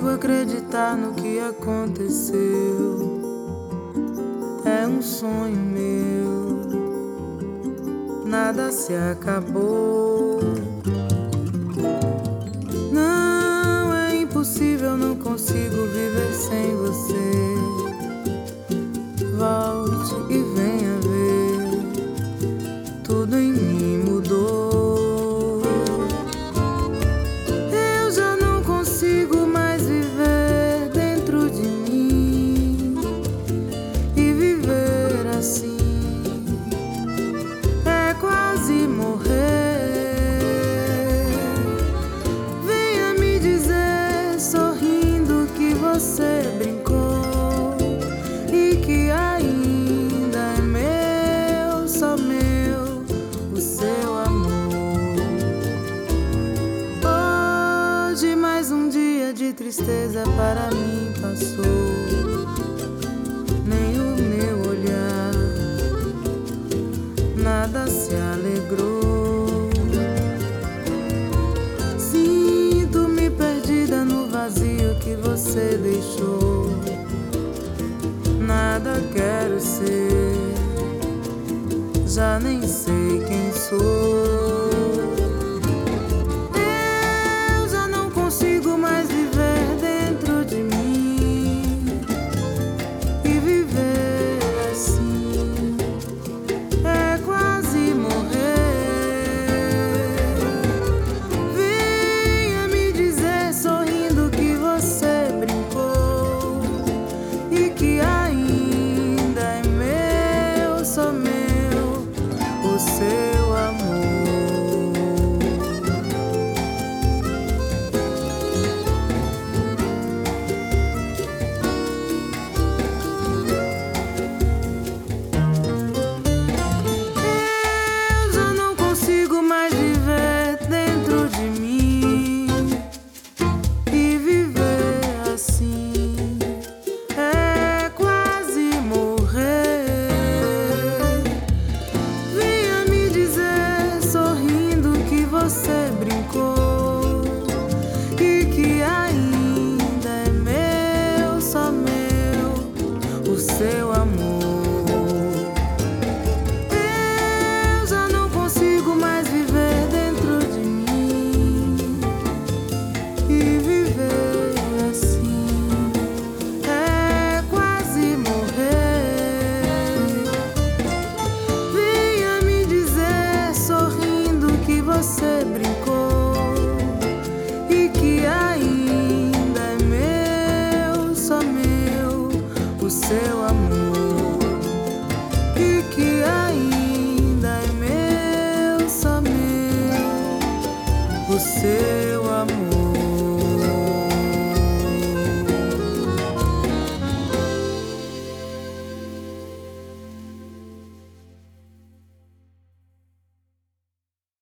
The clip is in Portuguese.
acreditar no que aconteceu. É um sonho meu, nada se acabou. Não é impossível, não consigo viver sem você. Volte e venha ver, tudo em mim mudou. Eu já não consigo mais viver dentro de mim, e viver assim é quase morrer. Venha me dizer sorrindo que você brincou e que ainda é meu, só meu, o seu amor. Hoje mais um dia de tristeza para mim passou. Nem o meu olhar, nada se alegrou. Sinto-me perdida no vazio que você deixou. Nada quero ser, já nem sei quem sou. Eu já não consigo mais viver dentro de mim, e viver assim é quase morrer. Venha me dizer sorrindo que você brincou e que ainda é meu, só meu, o seu amor. Eu já não consigo mais viver dentro de mim, e viver assim é quase morrer. Venha me dizer sorrindo que você brincou e que ainda é meu, só meu, o seu amor. Eu já não consigo mais viver dentro de mim, e viver assim é quase morrer. Venha me dizer sorrindo que você brincou e que ainda é meu, só meu, o seu amor.